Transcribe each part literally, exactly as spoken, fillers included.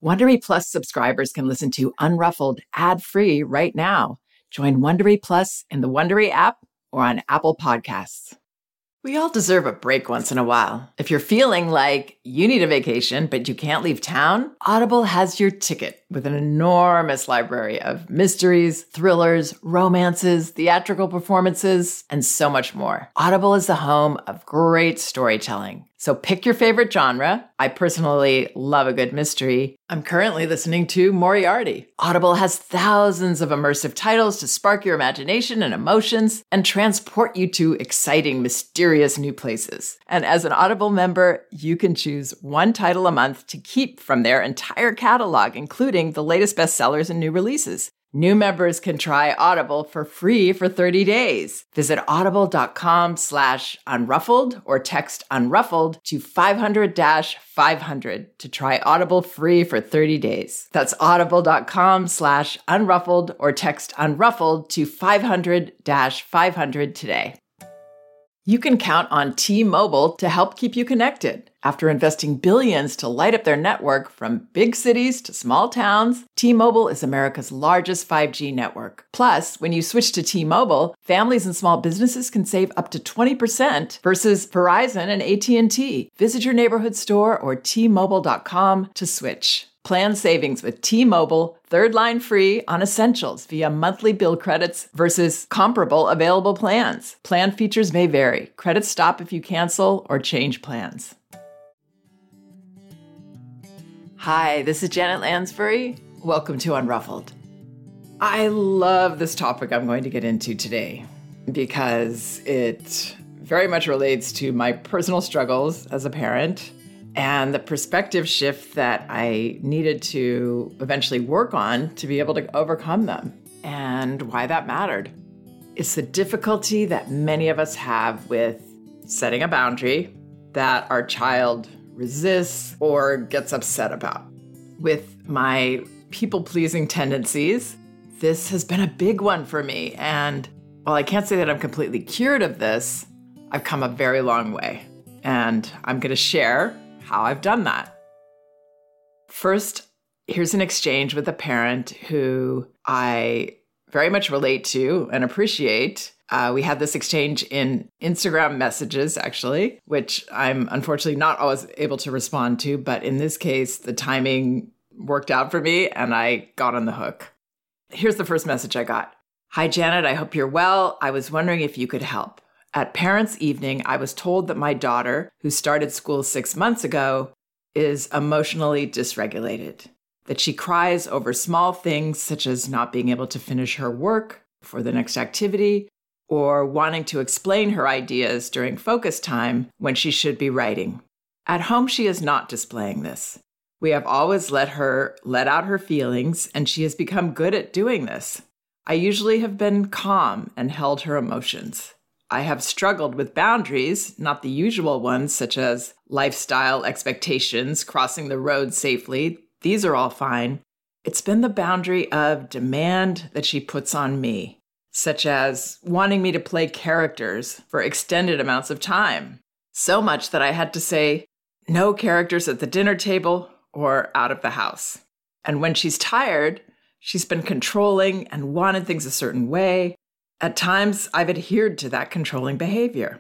Wondery Plus subscribers can listen to Unruffled ad-free right now. Join Wondery Plus in the Wondery app or on Apple Podcasts. We all deserve a break once in a while. If you're feeling like you need a vacation, but you can't leave town, Audible has your ticket with an enormous library of mysteries, thrillers, romances, theatrical performances, and so much more. Audible is the home of great storytelling. So pick your favorite genre. I personally love a good mystery. I'm currently listening to Moriarty. Audible has thousands of immersive titles to spark your imagination and emotions and transport you to exciting, mysterious new places. And as an Audible member, you can choose one title a month to keep from their entire catalog, including the latest bestsellers and new releases. New members can try Audible for free for thirty days. Visit audible.com slash unruffled or text unruffled to five hundred five hundred to try Audible free for thirty days. That's audible.com slash unruffled or text unruffled to five hundred five hundred today. You can count on T-Mobile to help keep you connected. After investing billions to light up their network from big cities to small towns, T-Mobile is America's largest five G network. Plus, when you switch to T-Mobile, families and small businesses can save up to twenty percent versus Verizon and A T and T. Visit your neighborhood store or T Mobile dot com to switch. Plan savings with T-Mobile, third line free on essentials via monthly bill credits versus comparable available plans. Plan features may vary. Credits stop if you cancel or change plans. Hi, this is Janet Lansbury. Welcome to Unruffled. I love this topic I'm going to get into today because it very much relates to my personal struggles as a parent and the perspective shift that I needed to eventually work on to be able to overcome them and why that mattered. It's the difficulty that many of us have with setting a boundary that our child resists or gets upset about. With my people-pleasing tendencies, this has been a big one for me. And while I can't say that I'm completely cured of this, I've come a very long way. And I'm going to share how I've done that. First, here's an exchange with a parent who I very much relate to and appreciate. Uh, we had this exchange in Instagram messages, actually, which I'm unfortunately not always able to respond to. But in this case, the timing worked out for me and I got on the hook. Here's the first message I got. Hi, Janet. I hope you're well. I was wondering if you could help. At Parents' Evening, I was told that my daughter, who started school six months ago, is emotionally dysregulated, that she cries over small things such as not being able to finish her work for the next activity or wanting to explain her ideas during focus time when she should be writing. At home, she is not displaying this. We have always let her let out her feelings, and she has become good at doing this. I usually have been calm and held her emotions. I have struggled with boundaries, not the usual ones, such as lifestyle expectations, crossing the road safely. These are all fine. It's been the boundary of demand that she puts on me, such as wanting me to play characters for extended amounts of time. So much that I had to say, no characters at the dinner table or out of the house. And when she's tired, she's been controlling and wanted things a certain way. At times, I've adhered to that controlling behavior.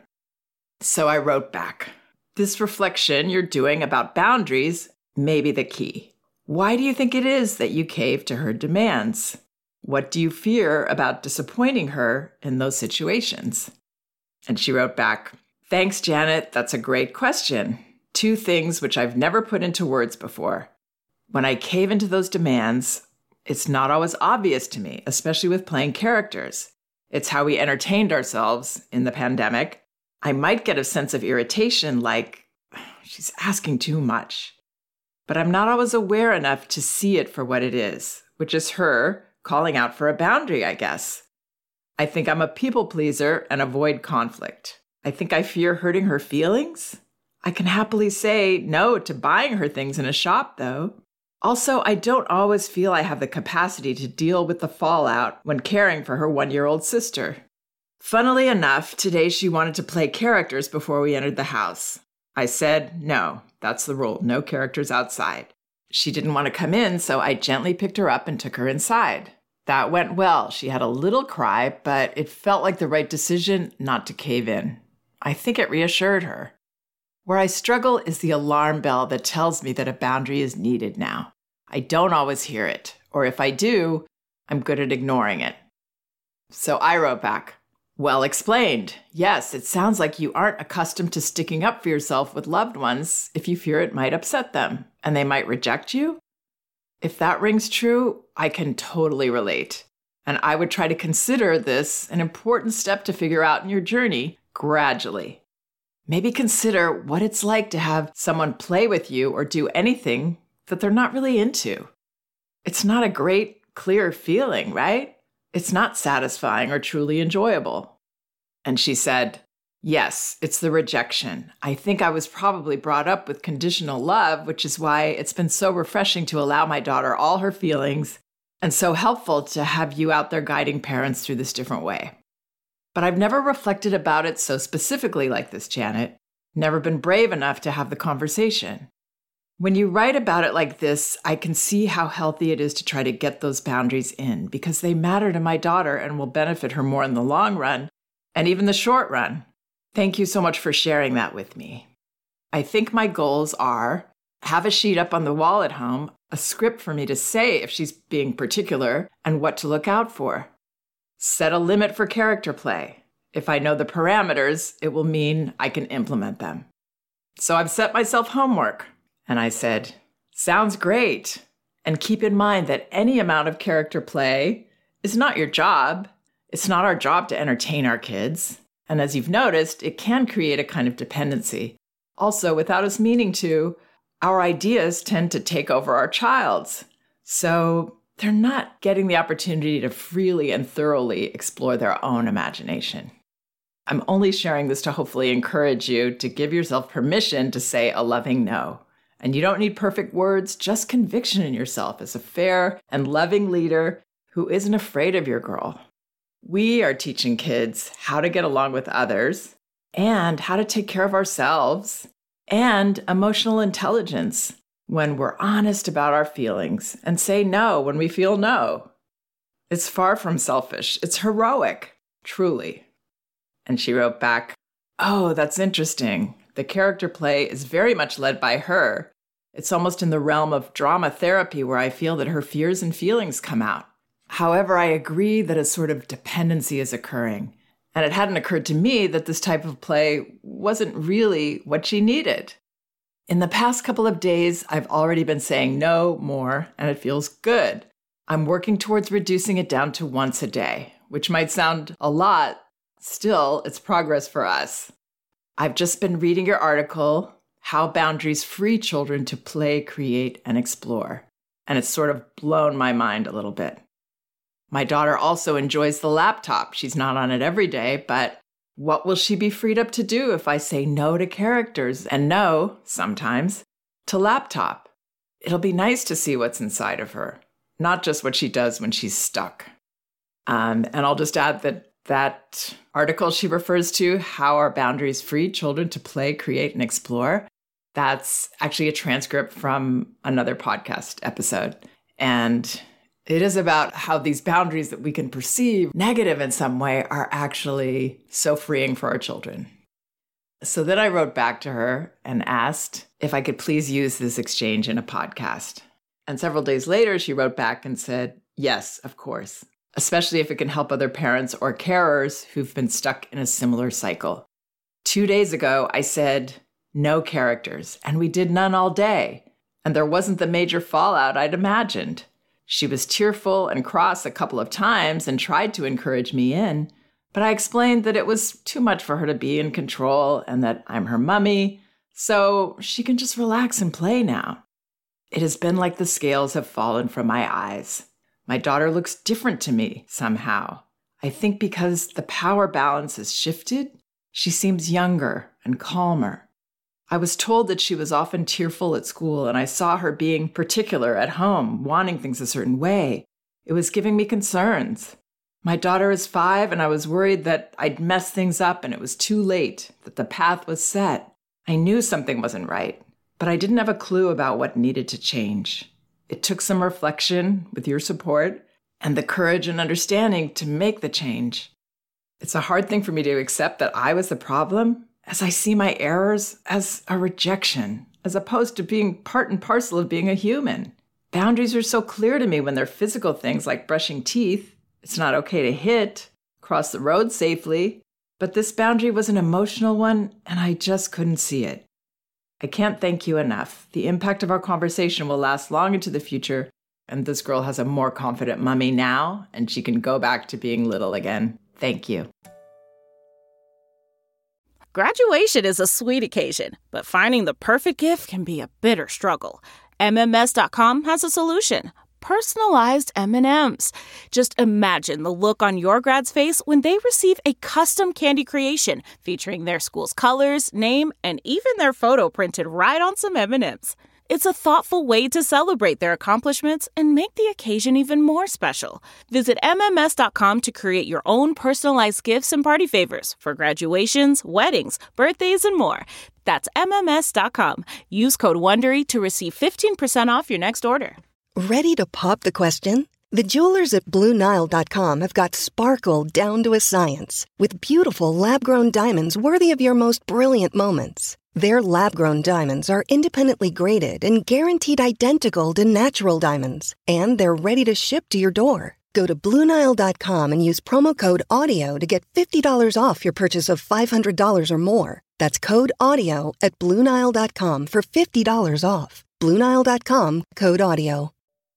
So I wrote back, this reflection you're doing about boundaries may be the key. Why do you think it is that you cave to her demands? What do you fear about disappointing her in those situations? And she wrote back, thanks, Janet. That's a great question. Two things which I've never put into words before. When I cave into those demands, it's not always obvious to me, especially with playing characters. It's how we entertained ourselves in the pandemic. I might get a sense of irritation like, she's asking too much. But I'm not always aware enough to see it for what it is, which is her calling out for a boundary, I guess. I think I'm a people pleaser and avoid conflict. I think I fear hurting her feelings. I can happily say no to buying her things in a shop, though. Also, I don't always feel I have the capacity to deal with the fallout when caring for her one-year-old sister. Funnily enough, today she wanted to play characters before we entered the house. I said, no, that's the rule, no characters outside. She didn't want to come in, so I gently picked her up and took her inside. That went well. She had a little cry, but it felt like the right decision not to cave in. I think it reassured her. Where I struggle is the alarm bell that tells me that a boundary is needed now. I don't always hear it, or if I do, I'm good at ignoring it. So I wrote back, "Well explained. Yes, it sounds like you aren't accustomed to sticking up for yourself with loved ones if you fear it might upset them, and they might reject you. If that rings true, I can totally relate. And I would try to consider this an important step to figure out in your journey gradually. Maybe consider what it's like to have someone play with you or do anything that they're not really into. It's not a great, clear feeling, right? It's not satisfying or truly enjoyable." And she said, "Yes, it's the rejection. I think I was probably brought up with conditional love, which is why it's been so refreshing to allow my daughter all her feelings and so helpful to have you out there guiding parents through this different way. But I've never reflected about it so specifically like this, Janet. Never been brave enough to have the conversation. When you write about it like this, I can see how healthy it is to try to get those boundaries in because they matter to my daughter and will benefit her more in the long run and even the short run. Thank you so much for sharing that with me. I think my goals are have a sheet up on the wall at home, a script for me to say if she's being particular and what to look out for. Set a limit for character play. If I know the parameters, it will mean I can implement them. So I've set myself homework. And I said, sounds great. And keep in mind that any amount of character play is not your job. It's not our job to entertain our kids. And as you've noticed, it can create a kind of dependency. Also, without us meaning to, our ideas tend to take over our child's. So they're not getting the opportunity to freely and thoroughly explore their own imagination. I'm only sharing this to hopefully encourage you to give yourself permission to say a loving no. And you don't need perfect words, just conviction in yourself as a fair and loving leader who isn't afraid of your girl. We are teaching kids how to get along with others and how to take care of ourselves and emotional intelligence when we're honest about our feelings and say no when we feel no. It's far from selfish. It's heroic, truly. And she wrote back, "Oh, that's interesting. The character play is very much led by her. It's almost in the realm of drama therapy where I feel that her fears and feelings come out. However, I agree that a sort of dependency is occurring. And it hadn't occurred to me that this type of play wasn't really what she needed. In the past couple of days, I've already been saying no more, and it feels good. I'm working towards reducing it down to once a day, which might sound a lot. Still, it's progress for us. I've just been reading your article, How Boundaries Free Children to Play, Create, and Explore. And it's sort of blown my mind a little bit. My daughter also enjoys the laptop. She's not on it every day, but what will she be freed up to do if I say no to characters and no, sometimes, to laptop? It'll be nice to see what's inside of her, not just what she does when she's stuck." Um, and I'll just add that that article she refers to, How Are Boundaries Free Children to Play, Create, and Explore, that's actually a transcript from another podcast episode. And it is about how these boundaries that we can perceive negative in some way are actually so freeing for our children. So then I wrote back to her and asked if I could please use this exchange in a podcast. And several days later, she wrote back and said, yes, of course, especially if it can help other parents or carers who've been stuck in a similar cycle. Two days ago, I said, no characters, and we did none all day. And there wasn't the major fallout I'd imagined. She was tearful and cross a couple of times and tried to encourage me in, but I explained that it was too much for her to be in control and that I'm her mummy, so she can just relax and play now. It has been like the scales have fallen from my eyes. My daughter looks different to me somehow. I think because the power balance has shifted, she seems younger and calmer. I was told that she was often tearful at school, and I saw her being particular at home, wanting things a certain way. It was giving me concerns. My daughter is five, and I was worried that I'd mess things up and it was too late, that the path was set. I knew something wasn't right, but I didn't have a clue about what needed to change. It took some reflection with your support and the courage and understanding to make the change. It's a hard thing for me to accept that I was the problem, as I see my errors as a rejection, as opposed to being part and parcel of being a human. Boundaries are so clear to me when they're physical things like brushing teeth. It's not okay to hit, cross the road safely, but this boundary was an emotional one, and I just couldn't see it. I can't thank you enough. The impact of our conversation will last long into the future, and this girl has a more confident mommy now, and she can go back to being little again. Thank you. Graduation is a sweet occasion, but finding the perfect gift can be a bitter struggle. M M S dot com has a solution. Personalized M and M's. Just imagine the look on your grad's face when they receive a custom candy creation featuring their school's colors, name, and even their photo printed right on some M and M's. It's a thoughtful way to celebrate their accomplishments and make the occasion even more special. Visit M M S dot com to create your own personalized gifts and party favors for graduations, weddings, birthdays, and more. That's M M S dot com. Use code WONDERY to receive fifteen percent off your next order. Ready to pop the question? The jewelers at Blue Nile dot com have got sparkle down to a science with beautiful lab-grown diamonds worthy of your most brilliant moments. Their lab-grown diamonds are independently graded and guaranteed identical to natural diamonds, and they're ready to ship to your door. Go to Blue Nile dot com and use promo code AUDIO to get fifty dollars off your purchase of five hundred dollars or more. That's code AUDIO at Blue Nile dot com for fifty dollars off. Blue Nile dot com, code AUDIO.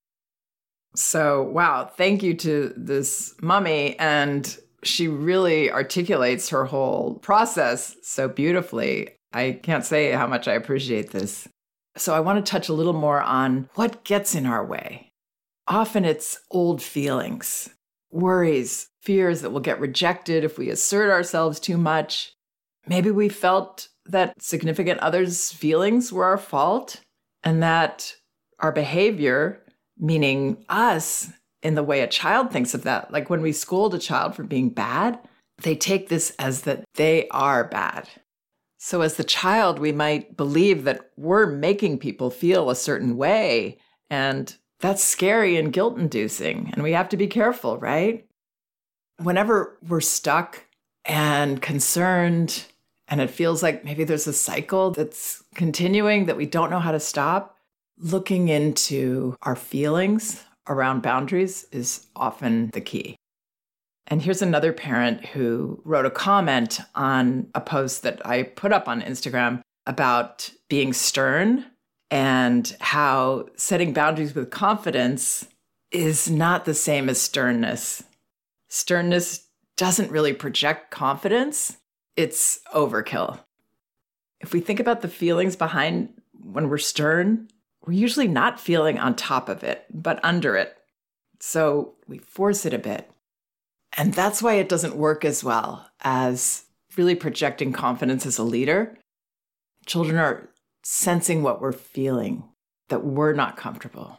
So, wow, thank you to this mommy. And she really articulates her whole process so beautifully. I can't say how much I appreciate this. So I want to touch a little more on what gets in our way. Often it's old feelings, worries, fears that we'll get rejected if we assert ourselves too much. Maybe we felt that significant others' feelings were our fault and that our behavior, meaning us, in the way a child thinks of that, like when we scold a child for being bad, they take this as that they are bad. So as the child, we might believe that we're making people feel a certain way, and that's scary and guilt-inducing, and we have to be careful, right? Whenever we're stuck and concerned, and it feels like maybe there's a cycle that's continuing that we don't know how to stop, looking into our feelings around boundaries is often the key. And here's another parent who wrote a comment on a post that I put up on Instagram about being stern and how setting boundaries with confidence is not the same as sternness. Sternness doesn't really project confidence. It's overkill. If we think about the feelings behind when we're stern, we're usually not feeling on top of it, but under it. So we force it a bit. And that's why it doesn't work as well as really projecting confidence as a leader. Children are sensing what we're feeling, that we're not comfortable.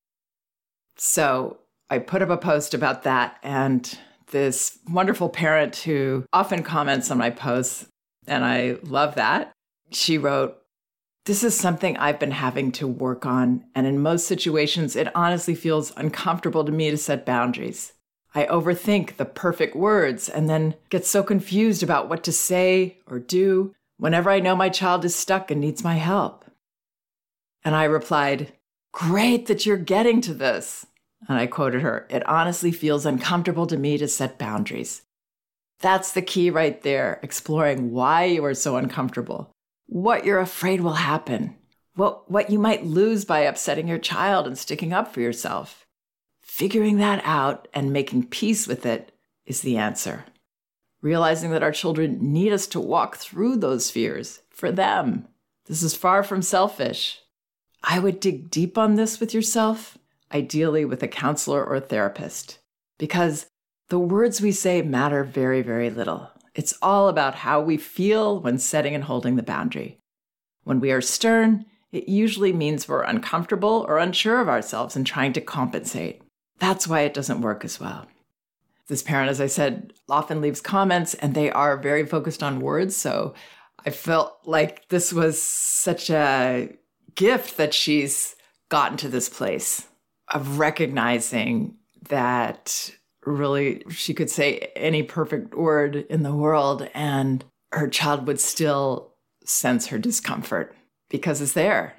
So I put up a post about that, and this wonderful parent who often comments on my posts, and I love that, she wrote, "This is something I've been having to work on, and in most situations, it honestly feels uncomfortable to me to set boundaries. I overthink the perfect words and then get so confused about what to say or do whenever I know my child is stuck and needs my help." And I replied, "Great that you're getting to this." And I quoted her, "It honestly feels uncomfortable to me to set boundaries." That's the key right there, exploring why you are so uncomfortable, what you're afraid will happen, what, what you might lose by upsetting your child and sticking up for yourself. Figuring that out and making peace with it is the answer. Realizing that our children need us to walk through those fears for them. This is far from selfish. I would dig deep on this with yourself, ideally with a counselor or a therapist, because the words we say matter very, very little. It's all about how we feel when setting and holding the boundary. When we are stern, it usually means we're uncomfortable or unsure of ourselves and trying to compensate. That's why it doesn't work as well. This parent, as I said, often leaves comments, and they are very focused on words. So I felt like this was such a gift that she's gotten to this place of recognizing that really she could say any perfect word in the world and her child would still sense her discomfort because it's there.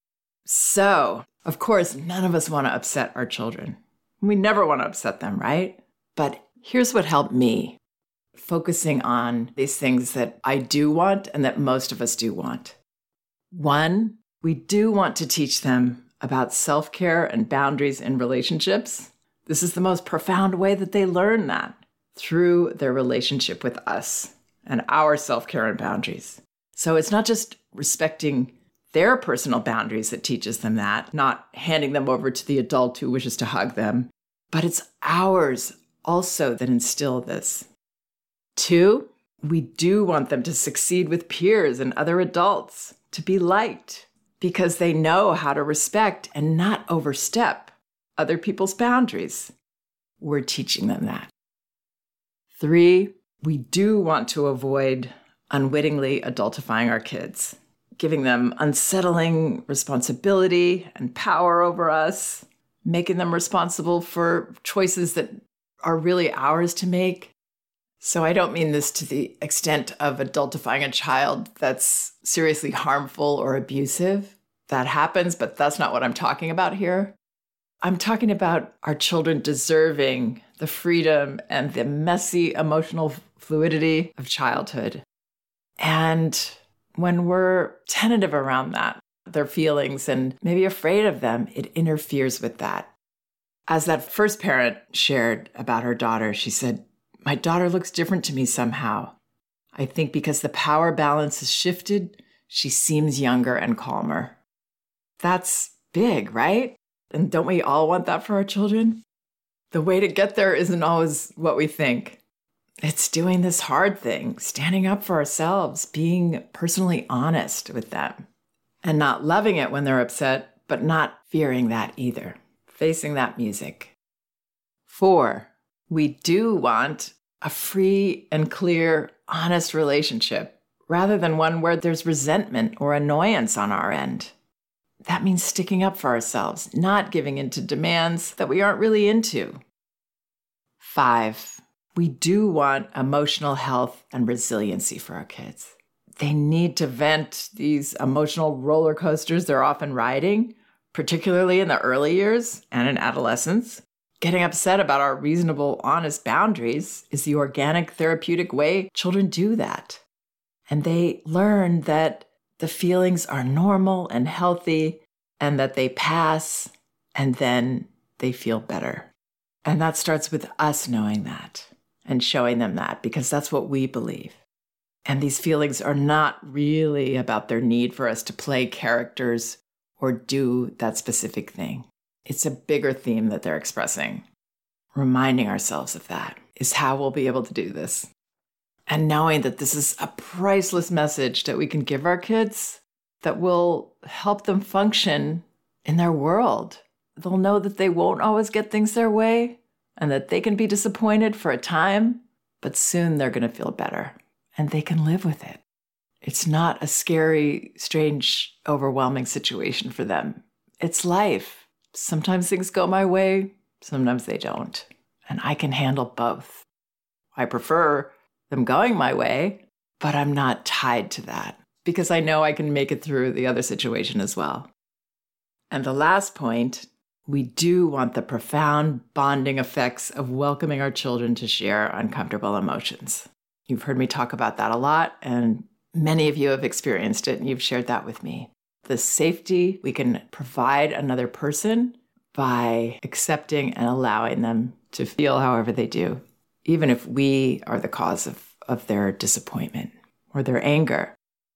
So, of course, none of us want to upset our children. We never want to upset them, right? But here's what helped me, focusing on these things that I do want and that most of us do want. One, we do want to teach them about self-care and boundaries in relationships. This is the most profound way that they learn that, through their relationship with us and our self-care and boundaries. So it's not just respecting their personal boundaries that teaches them that, not handing them over to the adult who wishes to hug them, but it's ours also that instill this. Two, we do want them to succeed with peers and other adults, to be liked, because they know how to respect and not overstep other people's boundaries. We're teaching them that. Three, we do want to avoid unwittingly adultifying our kids, giving them unsettling responsibility and power over us, making them responsible for choices that are really ours to make. So I don't mean this to the extent of adultifying a child that's seriously harmful or abusive. That happens, but that's not what I'm talking about here. I'm talking about our children deserving the freedom and the messy emotional fluidity of childhood. And when we're tentative around that, their feelings, and maybe afraid of them, it interferes with that. As that first parent shared about her daughter, she said, "My daughter looks different to me somehow. I think because the power balance has shifted, she seems younger and calmer." That's big, right? And don't we all want that for our children? The way to get there isn't always what we think. It's doing this hard thing, standing up for ourselves, being personally honest with them, and not loving it when they're upset, but not fearing that either, facing that music. Four, we do want a free and clear, honest relationship, rather than one where there's resentment or annoyance on our end. That means sticking up for ourselves, not giving in to demands that we aren't really into. Five, we do want emotional health and resiliency for our kids. They need to vent these emotional roller coasters they're often riding, particularly in the early years and in adolescence. Getting upset about our reasonable, honest boundaries is the organic, therapeutic way children do that. And they learn that the feelings are normal and healthy, and that they pass, and then they feel better. And that starts with us knowing that and showing them that, because that's what we believe. And these feelings are not really about their need for us to play characters or do that specific thing. It's a bigger theme that they're expressing. Reminding ourselves of that is how we'll be able to do this. And knowing that this is a priceless message that we can give our kids that will help them function in their world. They'll know that they won't always get things their way and that they can be disappointed for a time, but soon they're going to feel better and they can live with it. It's not a scary, strange, overwhelming situation for them. It's life. Sometimes things go my way, sometimes they don't. And I can handle both. I prefer them going my way, but I'm not tied to that because I know I can make it through the other situation as well. And the last point, we do want the profound bonding effects of welcoming our children to share uncomfortable emotions. You've heard me talk about that a lot, and many of you have experienced it, and you've shared that with me. The safety we can provide another person by accepting and allowing them to feel however they do, even if we are the cause of, of their disappointment or their anger.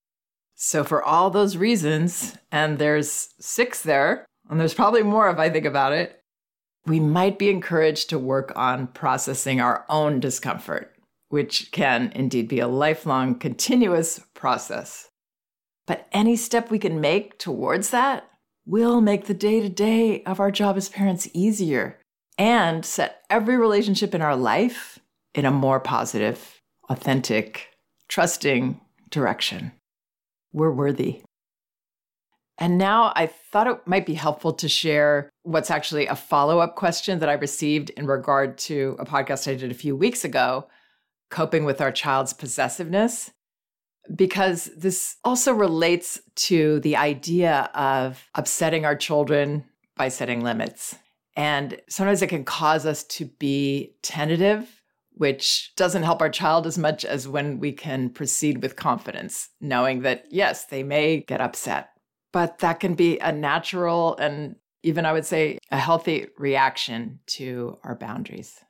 So for all those reasons, and there's six there, and there's probably more if I think about it, we might be encouraged to work on processing our own discomfort, which can indeed be a lifelong, continuous process. But any step we can make towards that will make the day-to-day of our job as parents easier and set every relationship in our life in a more positive, authentic, trusting direction. We're worthy. And now I thought it might be helpful to share what's actually a follow-up question that I received in regard to a podcast I did a few weeks ago, Coping with Our Child's Possessiveness, because this also relates to the idea of upsetting our children by setting limits. And sometimes it can cause us to be tentative, which doesn't help our child as much as when we can proceed with confidence, knowing that, yes, they may get upset. But that can be a natural and even, I would say, a healthy reaction to our boundaries.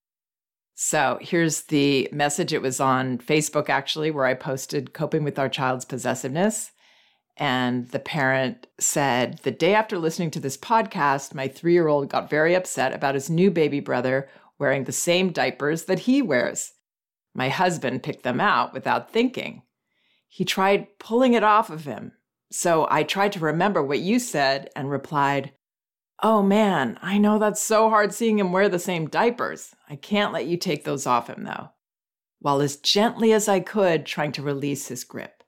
So here's the message. It was on Facebook, actually, where I posted Coping with Our Child's Possessiveness. And the parent said, the day after listening to this podcast, my three-year-old got very upset about his new baby brother wearing the same diapers that he wears. My husband picked them out without thinking. He tried pulling it off of him. So I tried to remember what you said and replied, oh man, I know that's so hard seeing him wear the same diapers. I can't let you take those off him though. While as gently as I could, trying to release his grip.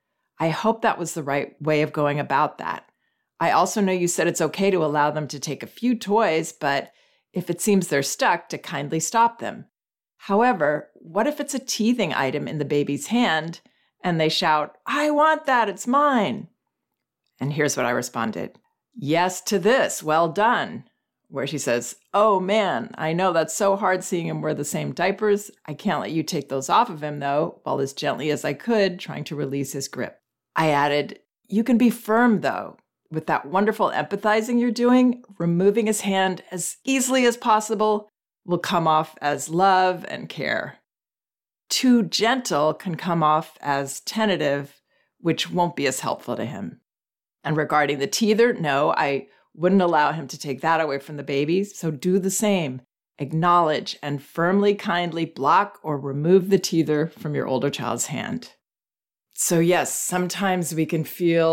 I hope that was the right way of going about that. I also know you said it's okay to allow them to take a few toys, but if it seems they're stuck, to kindly stop them. However, what if it's a teething item in the baby's hand and they shout, I want that, it's mine? And here's what I responded. Yes to this, well done. Where she says, oh man, I know that's so hard seeing him wear the same diapers. I can't let you take those off of him though, while as gently as I could, trying to release his grip. I added, you can be firm though. With that wonderful empathizing you're doing, removing his hand as easily as possible will come off as love and care. Too gentle can come off as tentative, which won't be as helpful to him. And regarding the teether, no, I wouldn't allow him to take that away from the baby, so do the same. Acknowledge and firmly, kindly block or remove the teether from your older child's hand. So yes, sometimes we can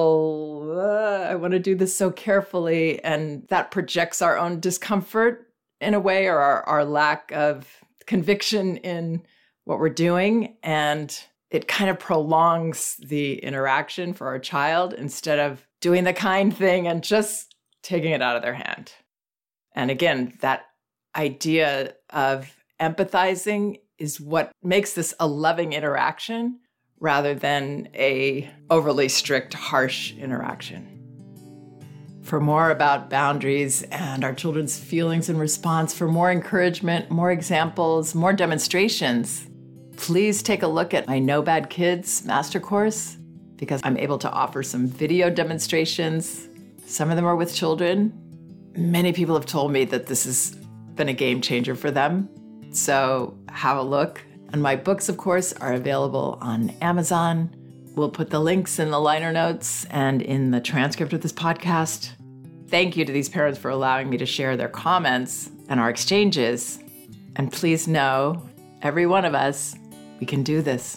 feel, uh, I want to do this so carefully, and that projects our own discomfort in a way, or our, our lack of conviction in what we're doing, and it kind of prolongs the interaction for our child instead of doing the kind thing and just taking it out of their hand. And again, that idea of empathizing is what makes this a loving interaction rather than a overly strict, harsh interaction. For more about boundaries and our children's feelings and response, for more encouragement, more examples, more demonstrations, please take a look at my No Bad Kids master course, because I'm able to offer some video demonstrations. Some of them are with children. Many people have told me that this has been a game changer for them. So have a look. And my books, of course, are available on Amazon. We'll put the links in the liner notes and in the transcript of this podcast. Thank you to these parents for allowing me to share their comments and our exchanges. And please know, every one of us, we can do this.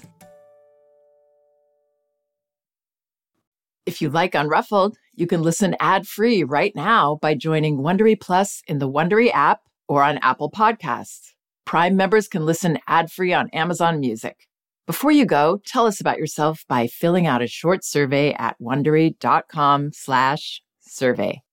If you like Unruffled, you can listen ad-free right now by joining Wondery Plus in the Wondery app or on Apple Podcasts. Prime members can listen ad-free on Amazon Music. Before you go, tell us about yourself by filling out a short survey at Wondery.com slash survey.